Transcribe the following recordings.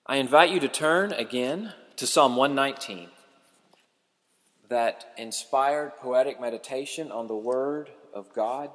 I invite you to turn again to Psalm 119, that inspired poetic meditation on the Word of God.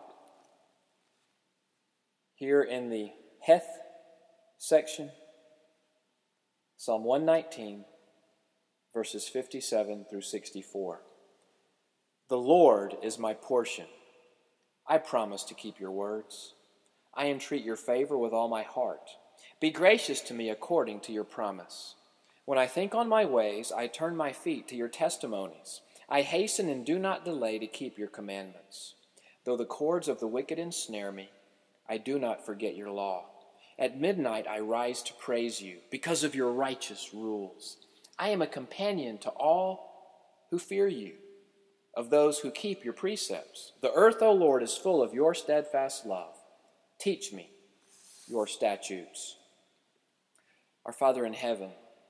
Here in the Heth section, Psalm 119, verses 57 through 64. The Lord is my portion. I promise to keep your words. I entreat your favor with all my heart. Be gracious to me according to your promise. When I think on my ways, I turn my feet to your testimonies. I hasten and do not delay to keep your commandments. Though the cords of the wicked ensnare me, I do not forget your law. At midnight I rise to praise you because of your righteous rules. I am a companion to all who fear you, of those who keep your precepts. The earth, O Lord, is full of your steadfast love. Teach me your statutes. Our Father in heaven,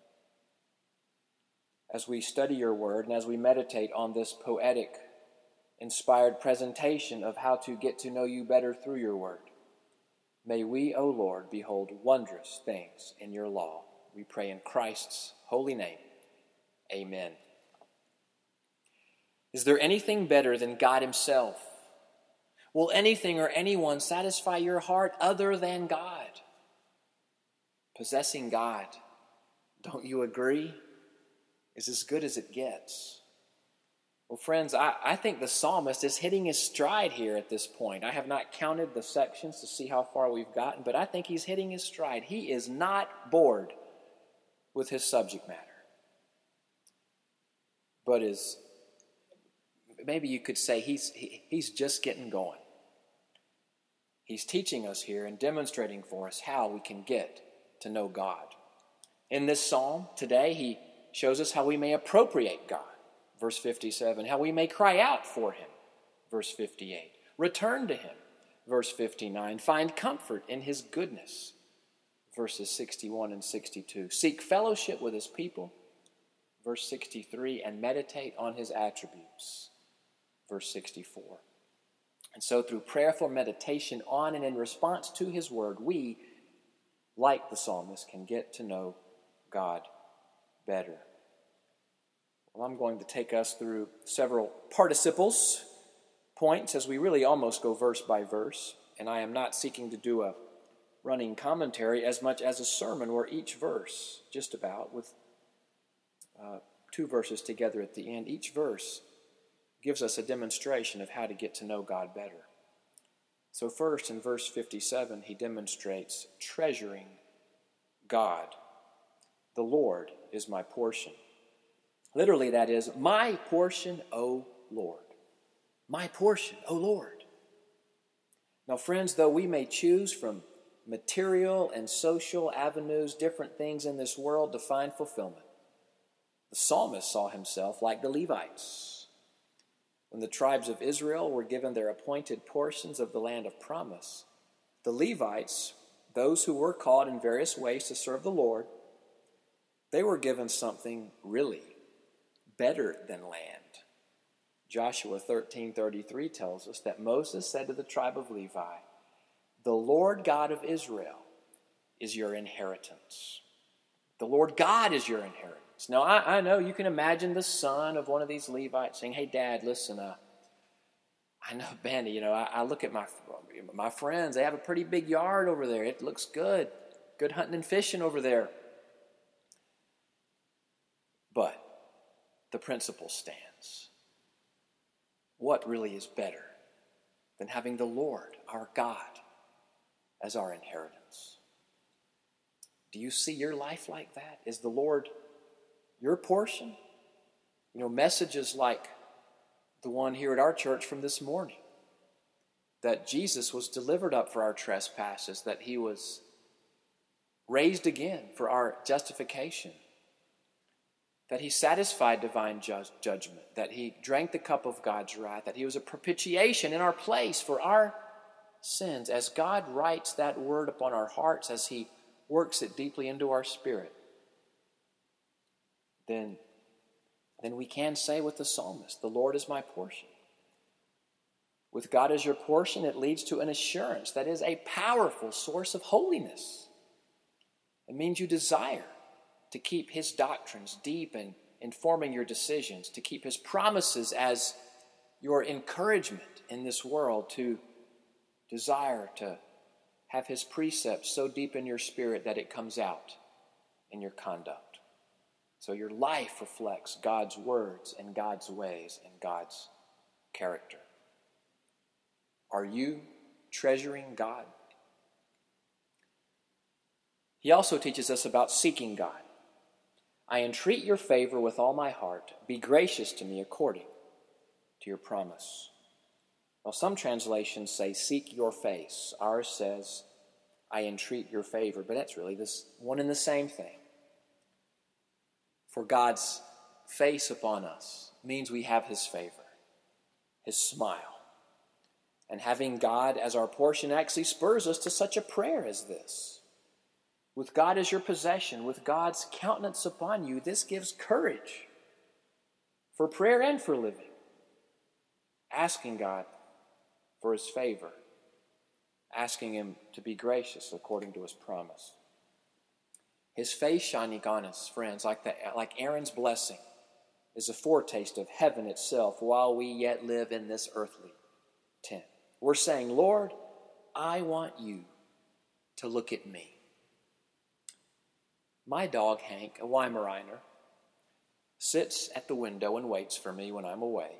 as we study your word and as we meditate on this poetic, inspired presentation of how to get to know you better through your word, may we, O Lord, behold wondrous things in your law. We pray in Christ's holy name. Amen. Is there anything better than God himself? Will anything or anyone satisfy your heart other than God? Possessing God, don't you agree, is as good as it gets? Well, friends, I think the psalmist is hitting his stride here at this point. I have not counted the sections to see how far we've gotten, but I think he's hitting his stride. He is not bored with his subject matter, but maybe you could say he's just getting going. He's teaching us here and demonstrating for us how we can get to know God. In this psalm today, he shows us how we may appropriate God, verse 57, how we may cry out for him, verse 58, return to him, verse 59, find comfort in his goodness, verses 61 and 62, seek fellowship with his people, verse 63, and meditate on his attributes, verse 64. And so through prayerful meditation on and in response to his word, we, like the psalmist, can get to know God better. Well, I'm going to take us through several participles points as we really almost go verse by verse, and I am not seeking to do a running commentary as much as a sermon where each verse, just about, with two verses together at the end, each verse gives us a demonstration of how to get to know God better. So first, in verse 57, he demonstrates treasuring God. The Lord is my portion. Literally, that is, my portion, O Lord. My portion, O Lord. Now, friends, though we may choose from material and social avenues, different things in this world to find fulfillment, the psalmist saw himself like the Levites. When the tribes of Israel were given their appointed portions of the land of promise, the Levites, those who were called in various ways to serve the Lord, they were given something really better than land. Joshua 13:33 tells us that Moses said to the tribe of Levi, the Lord God of Israel is your inheritance. The Lord God is your inheritance. Now, I know you can imagine the son of one of these Levites saying, hey, Dad, listen, I know, Bandy, I look at my friends. They have a pretty big yard over there. It looks good. Good hunting and fishing over there. But the principle stands. What really is better than having the Lord, our God, as our inheritance? Do you see your life like that? Is the Lord your portion? Messages like the one here at our church from this morning, that Jesus was delivered up for our trespasses, that he was raised again for our justification, that he satisfied divine judgment, that he drank the cup of God's wrath, that he was a propitiation in our place for our sins. As God writes that word upon our hearts, as he works it deeply into our spirit, then we can say with the psalmist, the Lord is my portion. With God as your portion, it leads to an assurance that is a powerful source of holiness. It means you desire to keep his doctrines deep and informing your decisions, to keep his promises as your encouragement in this world, to desire to have his precepts so deep in your spirit that it comes out in your conduct. So your life reflects God's words and God's ways and God's character. Are you treasuring God? He also teaches us about seeking God. I entreat your favor with all my heart. Be gracious to me according to your promise. Well, some translations say, seek your face. Ours says, I entreat your favor. But that's really this one and the same thing. For God's face upon us means we have his favor, his smile. And having God as our portion actually spurs us to such a prayer as this. With God as your possession, with God's countenance upon you, this gives courage for prayer and for living. Asking God for his favor, asking him to be gracious according to his promise. His face shining on us, friends, like Aaron's blessing, is a foretaste of heaven itself while we yet live in this earthly tent. We're saying, Lord, I want you to look at me. My dog, Hank, a Weimaraner, sits at the window and waits for me when I'm away.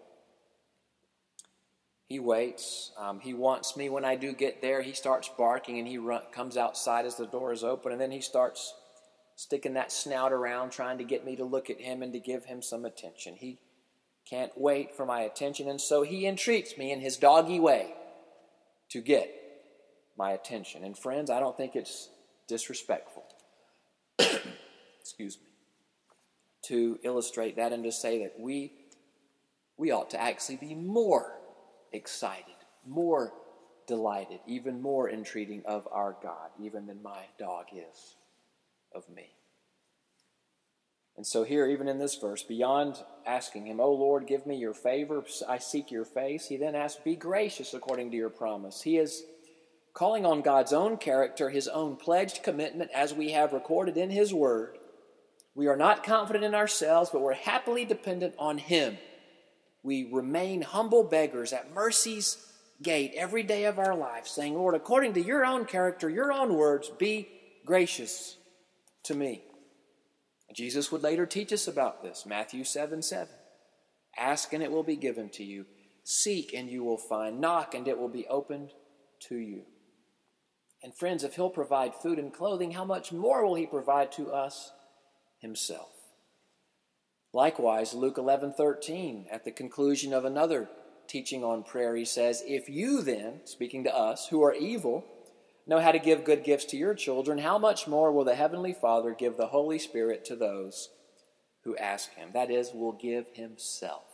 He waits. He wants me when I do get there. He starts barking and he comes outside as the door is open, and then he starts sticking that snout around trying to get me to look at him and to give him some attention. He can't wait for my attention, and so he entreats me in his doggy way to get my attention. And friends, I don't think it's disrespectful, excuse me, to illustrate that and to say that we ought to actually be more excited, more delighted, even more entreating of our God, even than my dog is of me. And so here, even in this verse, beyond asking him, "Oh Lord, give me your favor, I seek your face," he then asks, "Be gracious according to your promise." He is calling on God's own character, his own pledged commitment, as we have recorded in his word. We are not confident in ourselves, but we're happily dependent on him. We remain humble beggars at mercy's gate every day of our life, saying, "Lord, according to your own character, your own words, be gracious to me." Jesus would later teach us about this. Matthew 7:7. Ask and it will be given to you. Seek and you will find. Knock and it will be opened to you. And friends, if he'll provide food and clothing, how much more will he provide to us himself? Likewise, Luke 11:13, at the conclusion of another teaching on prayer, he says, "If you then," speaking to us, "who are evil, know how to give good gifts to your children, how much more will the Heavenly Father give the Holy Spirit to those who ask him?" That is, will give himself.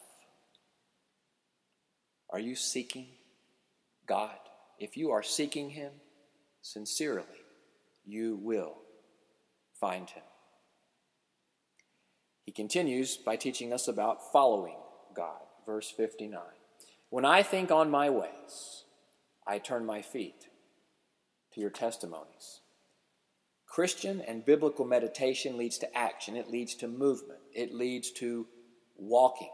Are you seeking God? If you are seeking him sincerely, you will find him. He continues by teaching us about following God. Verse 59. When I think on my ways, I turn my feet to your testimonies. Christian and biblical meditation leads to action. It leads to movement. It leads to walking.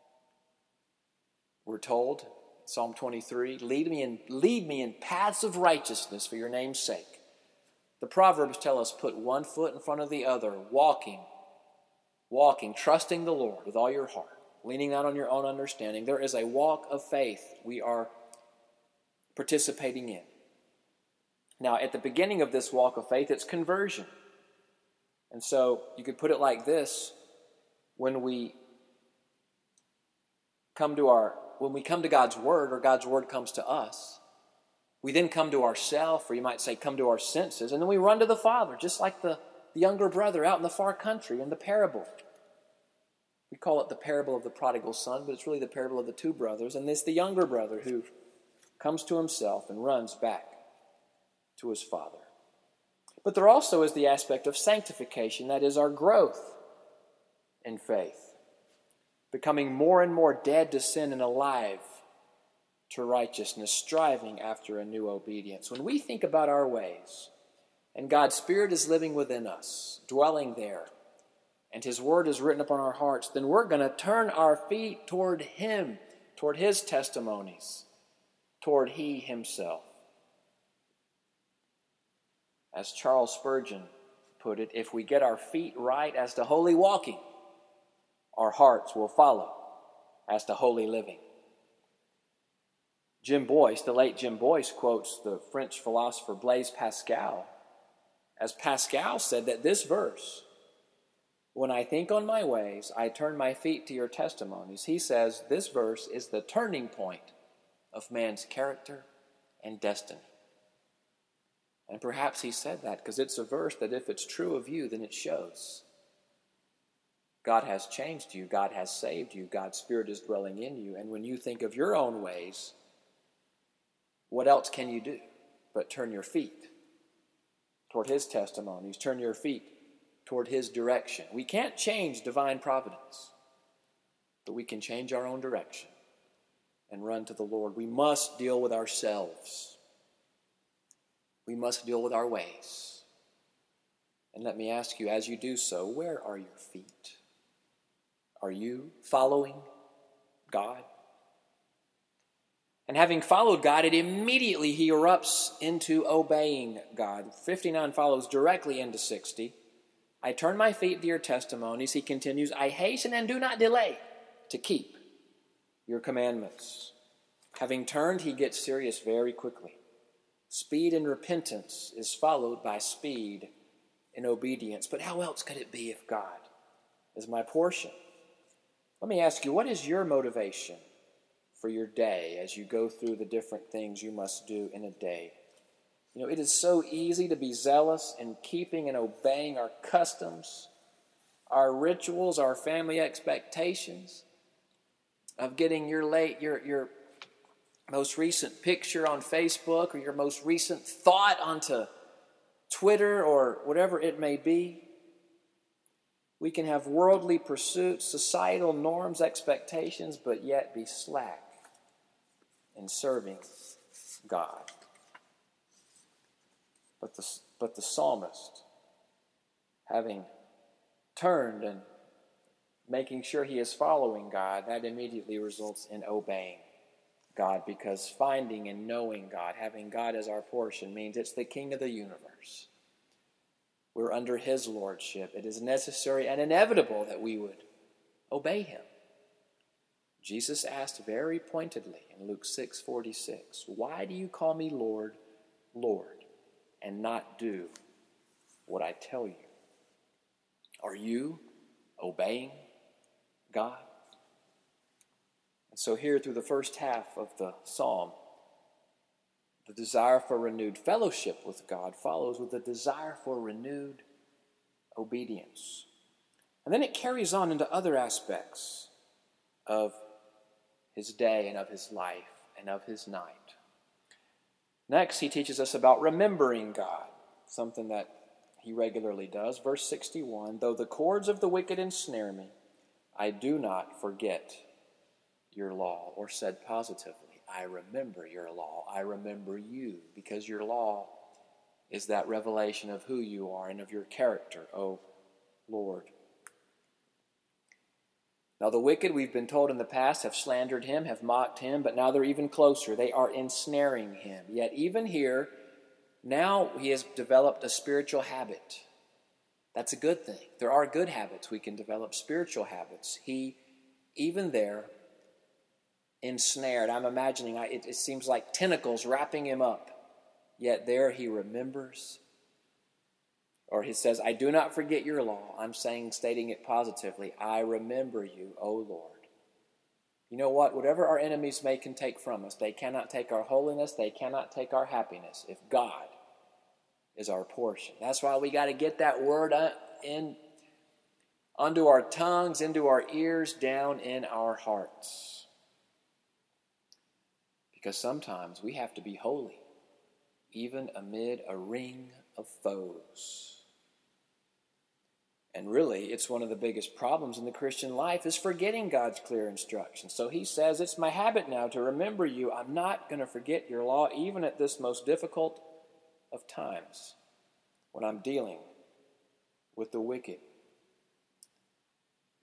We're told, Psalm 23, lead me in paths of righteousness for your name's sake. The Proverbs tell us, put one foot in front of the other, walking, trusting the Lord with all your heart, leaning not on your own understanding. There is a walk of faith we are participating in. Now, at the beginning of this walk of faith, it's conversion. And so you could put it like this: when we come to God's Word, or God's Word comes to us, we then come to ourselves, or you might say come to our senses, and then we run to the Father, just like the younger brother out in the far country in the parable. We call it the parable of the prodigal son, but it's really the parable of the two brothers, and it's the younger brother who comes to himself and runs back to his father. But there also is the aspect of sanctification, that is our growth in faith, becoming more and more dead to sin and alive to righteousness, striving after a new obedience. When we think about our ways, and God's Spirit is living within us, dwelling there, and his word is written upon our hearts, then we're going to turn our feet toward him, toward his testimonies, toward he himself. As Charles Spurgeon put it, if we get our feet right as to holy walking, our hearts will follow as to holy living. Jim Boyce, the late Jim Boyce, quotes the French philosopher Blaise Pascal, as Pascal said that this verse, when I think on my ways, I turn my feet to your testimonies. He says this verse is the turning point of man's character and destiny. And perhaps he said that because it's a verse that if it's true of you, then it shows. God has changed you. God has saved you. God's Spirit is dwelling in you. And when you think of your own ways, what else can you do but turn your feet toward his testimonies, turn your feet toward his direction? We can't change divine providence, but we can change our own direction and run to the Lord. We must deal with ourselves. We must deal with our ways. And let me ask you, as you do so, where are your feet? Are you following God? And having followed God, he erupts into obeying God. 59 follows directly into 60. I turn my feet to your testimonies. He continues, I hasten and do not delay to keep your commandments. Having turned, he gets serious very quickly. Speed in repentance is followed by speed in obedience. But how else could it be if God is my portion? Let me ask you, what is your motivation for your day as you go through the different things you must do in a day? You know, it is so easy to be zealous in keeping and obeying our customs, our rituals, our family expectations, of getting your most recent picture on Facebook or your most recent thought onto Twitter or whatever it may be. We can have worldly pursuits, societal norms, expectations, but yet be slack in serving God. But the psalmist, having turned and making sure he is following God, that immediately results in obeying God, because finding and knowing God, having God as our portion, means it's the King of the universe. We're under his lordship. It is necessary and inevitable that we would obey him. Jesus asked very pointedly in Luke 6:46, why do you call me Lord, Lord, and not do what I tell you? Are you obeying God? And so here through the first half of the psalm, the desire for renewed fellowship with God follows with a desire for renewed obedience. And then it carries on into other aspects of his day and of his life and of his night. Next, he teaches us about remembering God, something that he regularly does. Verse 61, though the cords of the wicked ensnare me, I do not forget your law. Or said positively, I remember your law. I remember you, because your law is that revelation of who you are and of your character, O Lord. Now the wicked, we've been told in the past, have slandered him, have mocked him, but now they're even closer. They are ensnaring him. Yet even here, now he has developed a spiritual habit. That's a good thing. There are good habits. We can develop spiritual habits. He, even there, ensnared. I'm imagining, it seems like tentacles wrapping him up. Yet there he remembers. Or he says, I do not forget your law. I'm stating it positively. I remember you, O Lord. You know what? Whatever our enemies can take from us, they cannot take our holiness. They cannot take our happiness if God is our portion. That's why we got to get that word onto our tongues, into our ears, down in our hearts. Because sometimes we have to be holy, even amid a ring of foes. And really, it's one of the biggest problems in the Christian life is forgetting God's clear instructions. So he says, it's my habit now to remember you. I'm not going to forget your law, even at this most difficult of times, when I'm dealing with the wicked.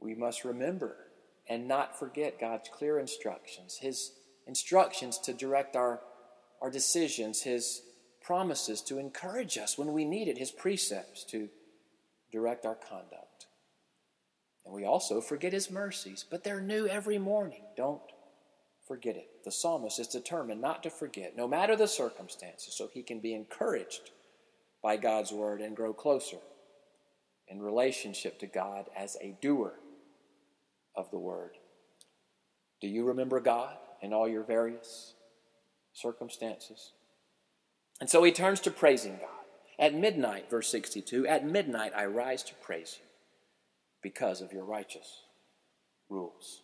we must remember and not forget God's clear instructions, his instructions to direct our decisions, his promises to encourage us when we need it, his precepts to direct our conduct. And we also forget his mercies, but they're new every morning. Don't forget it. The psalmist is determined not to forget, no matter the circumstances, so he can be encouraged by God's word and grow closer in relationship to God as a doer of the word. Do you remember God in all your various circumstances? And so he turns to praising God. At midnight, verse 62, at midnight I rise to praise you because of your righteous rules.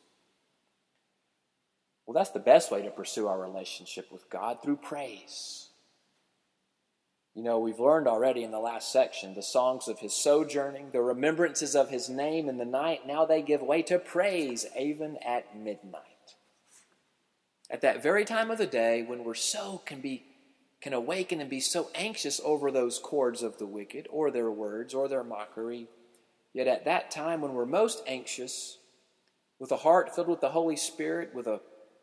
Well, that's the best way to pursue our relationship with God, through praise. You know, we've learned already in the last section the songs of his sojourning, the remembrances of his name in the night. Now they give way to praise even at midnight. At that very time of the day when we're can awaken and be so anxious over those cords of the wicked, or their words, or their mockery. Yet at that time when we're most anxious, with a heart filled with the Holy Spirit, with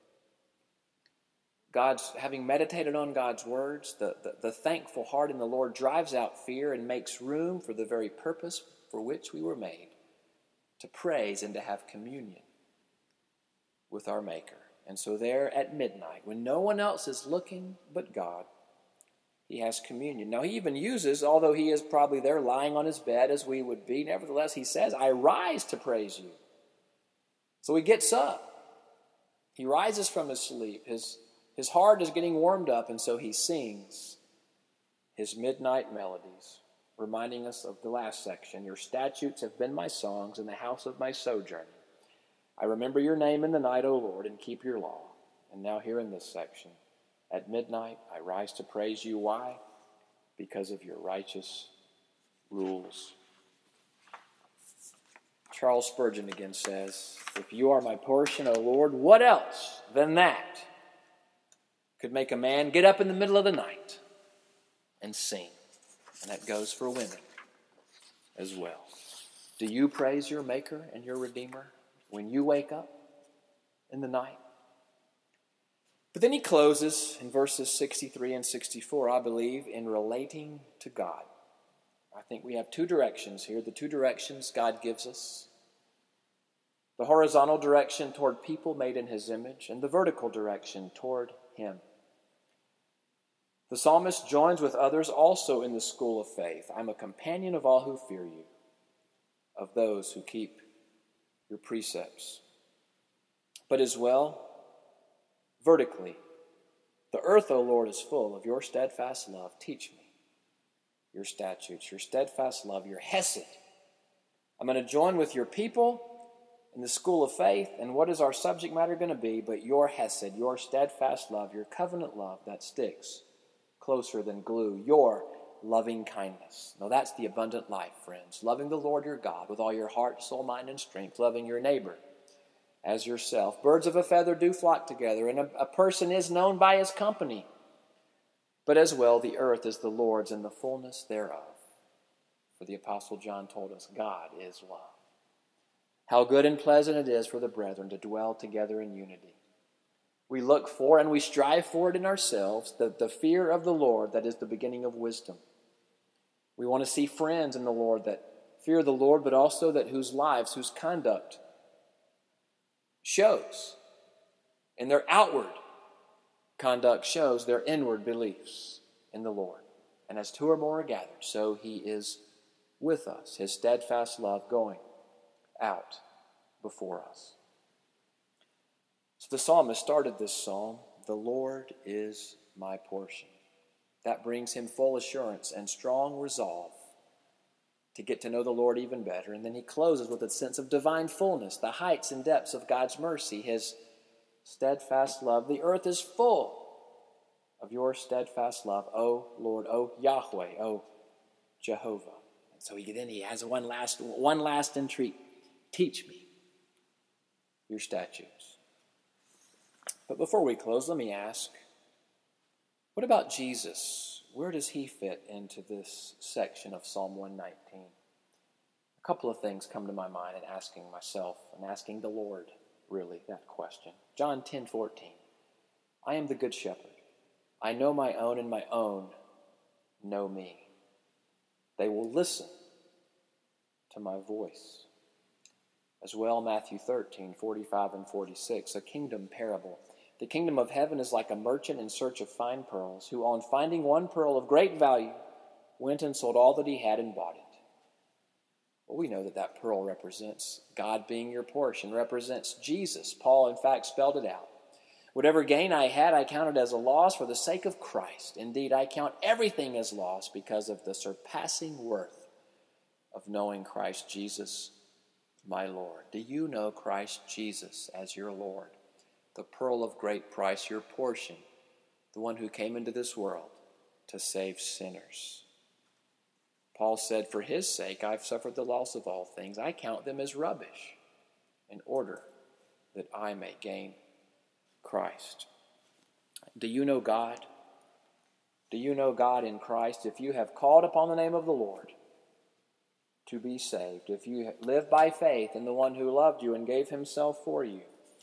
having meditated on God's words, the thankful heart in the Lord drives out fear and makes room for the very purpose for which we were made, to praise and to have communion with our Maker. And so there at midnight, when no one else is looking but God, he has communion. Now he even uses, although he is probably there lying on his bed as we would be, nevertheless he says, I rise to praise you. So he gets up. He rises from his sleep. His heart is getting warmed up, and so he sings his midnight melodies, reminding us of the last section. Your statutes have been my songs in the house of my sojourning. I remember your name in the night, O Lord, and keep your law. And now here in this section, at midnight I rise to praise you. Why? Because of your righteous rules. Charles Spurgeon again says, if you are my portion, O Lord, what else than that could make a man get up in the middle of the night and sing? And that goes for women as well. Do you praise your Maker and your Redeemer when you wake up in the night? But then he closes in verses 63 and 64, I believe, in relating to God. I think we have two directions here, the two directions God gives us. The horizontal direction toward people made in his image, and the vertical direction toward him. The psalmist joins with others also in the school of faith. I'm a companion of all who fear you, of those who keep your precepts. But as well, vertically, the earth, O Lord, is full of your steadfast love. Teach me your statutes, your steadfast love, your hesed. I'm going to join with your people in the school of faith, and what is our subject matter going to be but your hesed, your steadfast love, your covenant love that sticks closer than glue, your loving kindness. Now that's the abundant life, friends. Loving the Lord your God with all your heart, soul, mind, and strength. Loving your neighbor as yourself. Birds of a feather do flock together, and a person is known by his company. But as well, the earth is the Lord's and the fullness thereof. For the Apostle John told us, God is love. How good and pleasant it is for the brethren to dwell together in unity. We look for and we strive for it in ourselves, the fear of the Lord that is the beginning of wisdom. We want to see friends in the Lord that fear the Lord, but also that whose lives, whose conduct shows, and their outward conduct shows their inward beliefs in the Lord. And as two or more are gathered, so he is with us, his steadfast love going out before us. So the psalmist started this psalm, the Lord is my portion. That brings him full assurance and strong resolve to get to know the Lord even better. And then he closes with a sense of divine fullness, the heights and depths of God's mercy, his steadfast love. The earth is full of your steadfast love, O Lord, O Yahweh, O Jehovah. And so he has one last entreat. Teach me your statutes. But before we close, let me ask, what about Jesus? Where does he fit into this section of Psalm 119? A couple of things come to my mind in asking myself and asking the Lord, really, that question. John 10:14. I am the good shepherd. I know my own, and my own know me. They will listen to my voice. As well, Matthew 13:45 and 46, a kingdom parable. The kingdom of heaven is like a merchant in search of fine pearls, who on finding one pearl of great value, went and sold all that he had and bought it. Well, we know that that pearl represents God being your portion, represents Jesus. Paul, in fact, spelled it out. Whatever gain I had, I counted as a loss for the sake of Christ. Indeed, I count everything as loss because of the surpassing worth of knowing Christ Jesus, my Lord. Do you know Christ Jesus as your Lord? The pearl of great price, your portion, the one who came into this world to save sinners. Paul said, for his sake, I've suffered the loss of all things. I count them as rubbish in order that I may gain Christ. Do you know God? Do you know God in Christ? If you have called upon the name of the Lord to be saved, if you live by faith in the one who loved you and gave himself for you,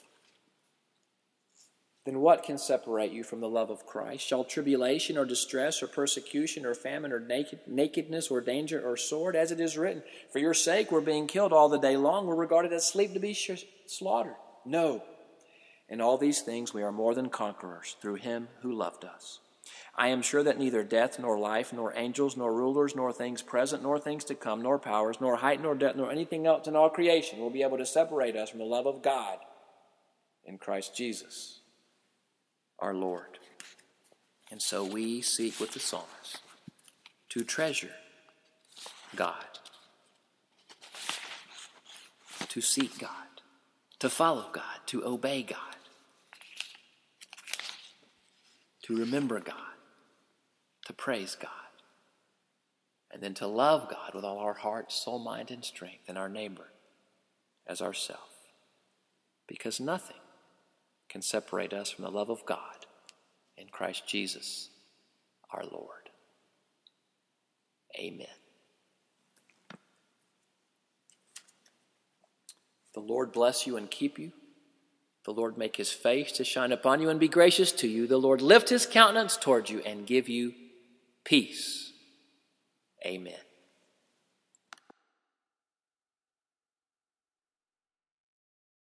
then what can separate you from the love of Christ? Shall tribulation or distress or persecution or famine or nakedness or danger or sword? As it is written, for your sake we're being killed all the day long. We're regarded as sheep to be slaughtered. No. In all these things we are more than conquerors through him who loved us. I am sure that neither death nor life nor angels nor rulers nor things present nor things to come nor powers nor height nor depth nor anything else in all creation will be able to separate us from the love of God in Christ Jesus, our Lord. And so we seek with the psalmist to treasure God, to seek God, to follow God, to obey God, to remember God, to praise God, and then to love God with all our heart, soul, mind, and strength, and our neighbor as ourself. Because nothing can separate us from the love of God in Christ Jesus, our Lord. Amen. The Lord bless you and keep you. The Lord make his face to shine upon you and be gracious to you. The Lord lift his countenance toward you and give you peace. Amen.